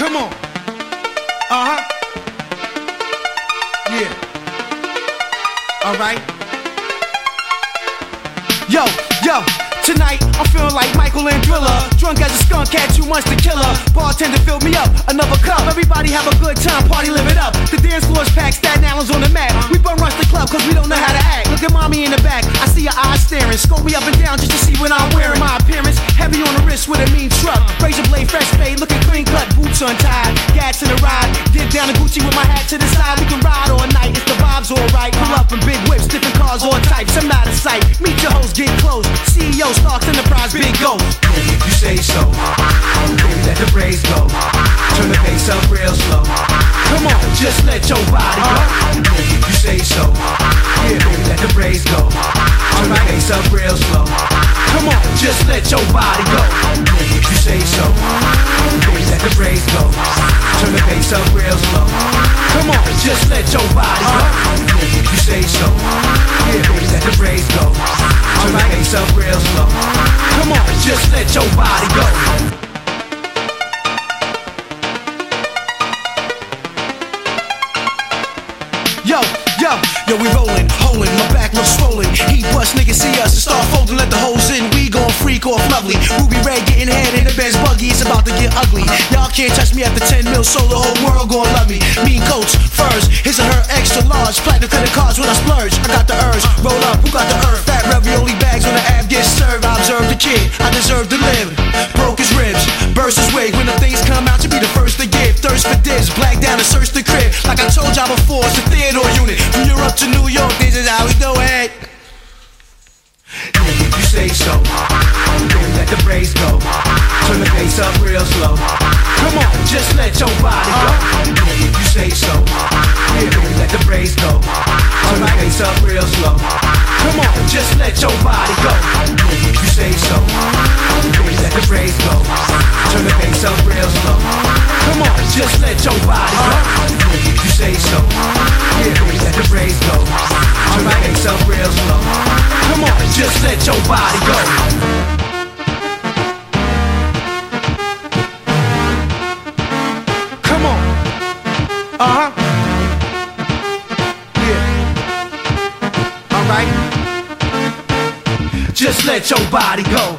Come on. Yeah. Alright. Yo. Tonight, I'm feeling like Michael and Thriller. Drunk as a skunk, had 2 months to kill her. Bartender filled me up, another cup. Everybody have a good time, party, live it up. The dance floor's packed, Staten Island's on the map. We bum rush the club cause we don't know how to act. Look at mommy in the back, I see her eyes staring. Scope me up and down just to see what I'm wearing. My appearance, heavy on the wrist with a mean truck. Razor blade, fresh fade, looking clean cut. Boots untied, gas in the ride. Dip down the Gucci with my hat to the side. We can ride all night if the vibe's alright. Pull up in big whips, different cars, all types. I'm out of sight, meet your host, get close. CEO, Starks Enterprise, big go. If you say so, baby, let the praise go. Turn the bass up real slow. Come on, Just let your body go. If you say so, yeah, baby, let the praise go. Turn the bass up real slow. come on. Just let your body go. If you say so, baby, let the praise go. Turn the bass up real slow. Come on, Just let your body go. If you say so, yeah, baby, let the praise go. Turn the bass up real slow. come on. Just let your body go. Yo, we rollin', holdin', my back looks swollen. Heat bust, niggas see us and start folding, let the hoes in. We gon' freak off lovely. Ruby Ray getting head in the Benz buggy, it's about to get ugly. Y'all can't touch me after 10 mil, so the whole world gon' love me. Mean coats, furs, his and her extra large. Platinum credit cards when I splurge. I got the urge, roll up, who got the earth? Fat ravioli bags when the ab gets served. I observe the kid, I deserve to live. Broke his ribs, burst his wig. When the things come out, to be the first to give. Thirst for dibs, black down and search the crib. Like I told y'all before, it's a Theodore unit. From Europe to New York, this is how we do it. If you say so, baby, let the praise go. Turn the bass up real slow. Come on, Just let your body go. If you say so, yeah, baby, let the praise go. Turn the bass up real slow. come on. Just let your body go. If you say so, baby, let the praise go. Turn the bass up real slow. Come on, Just let your body go. If you say so, yeah, baby, let the praise go. Turn the bass up real slow. come on. Just let your body go. Come on. Yeah. Alright. Just let your body go.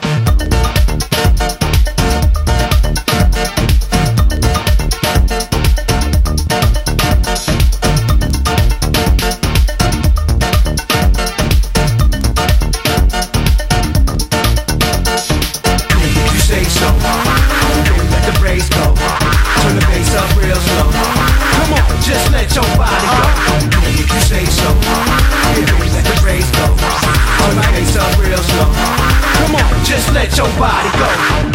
If you say so, baby, let the praise go. Turn the bass up real slow. Come on. Just let your body go. If you say so, yeah, baby, let the praise go. Turn the bass up real slow. Come on. Just let your body go.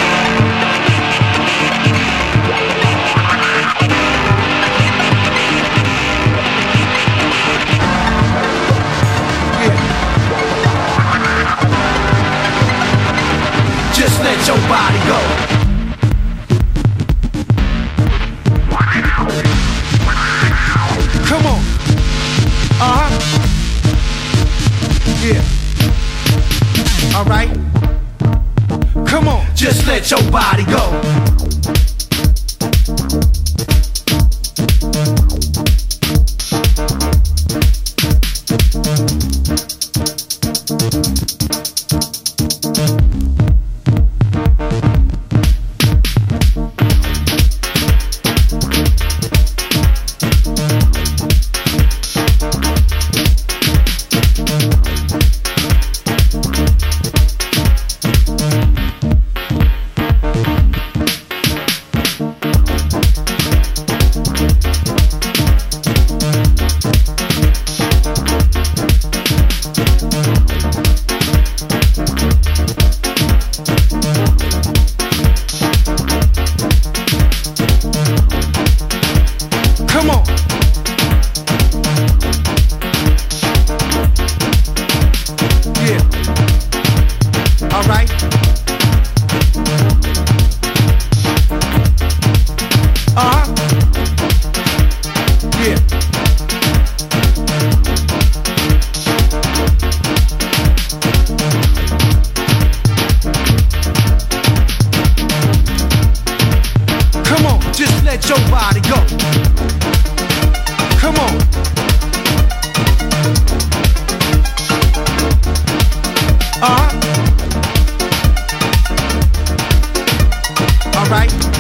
Just let your body go. Come on. Yeah. Alright. Come on. Just let your body go. Alright.